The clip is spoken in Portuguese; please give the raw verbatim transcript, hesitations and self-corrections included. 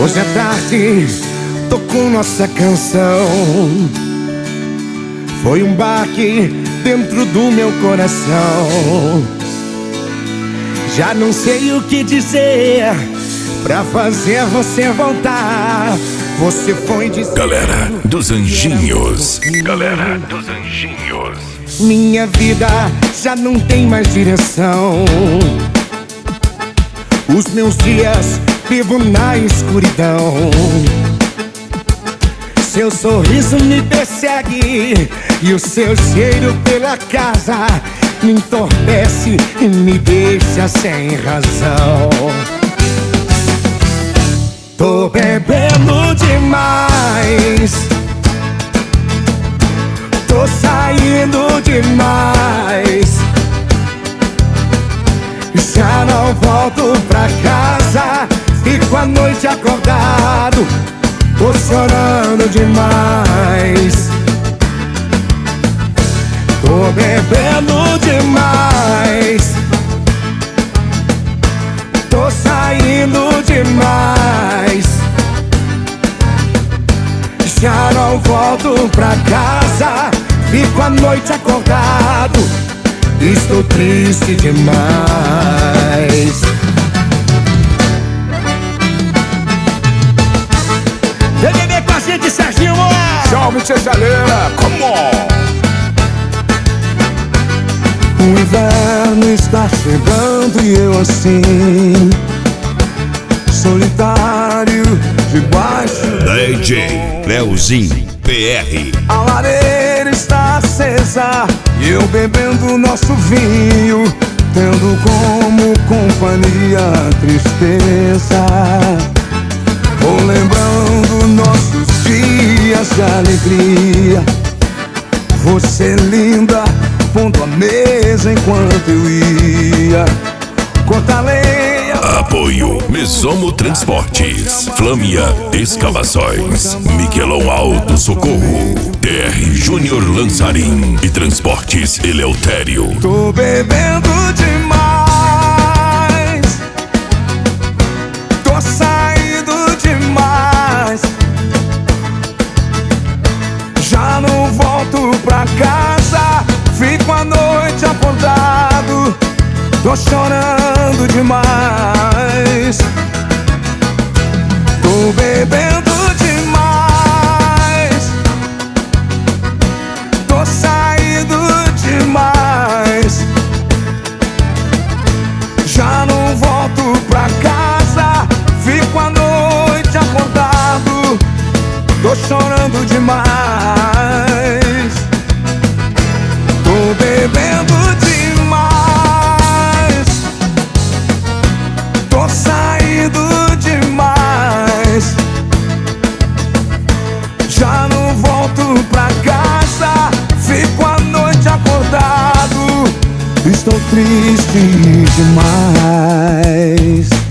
Hoje à tarde tocou nossa canção. Foi um baque dentro do meu coração. Já não sei o que dizer pra fazer você voltar. Você foi dizer... Galera dos Anjinhos. Galera dos Anjinhos. Minha vida já não tem mais direção. Os meus dias vivo na escuridão. Seu sorriso me persegue e o seu cheiro pela casa me entorpece e me deixa sem razão. Tô bebendo demais, tô saindo demais. Já não volto pra casa, fico a noite acordado, tô chorando demais. Tô bebendo demais, tô saindo demais. Já não volto pra casa, fico a noite acordado, estou triste demais. Vem beber com a gente, Serginho! Salve, tia Chaleira, come on! O inverno está chegando e eu assim, solitário, debaixo D J Leozinho P R. a lareira está acesa e eu bebendo nosso vinho, tendo como companhia a tristeza. Vou lembrando nossos dias de alegria. Você linda, pondo a mesa enquanto eu ia cortar lenha. Apoio Mesomo Transportes, Flâmia Escavações, Miquelão Alto Socorro, T R Júnior Lançarim e Transportes Eleutério. Tô bebendo demais, tô saindo demais. Já não volto pra casa, fico a noite acordado, tô chorando demais. Tô bebendo demais, tô saindo demais. Já não volto pra casa, fico a noite acordado, tô chorando demais. Tô bebendo demais, tô saindo demais. Já não volto pra casa, fico a noite acordado, estou triste demais.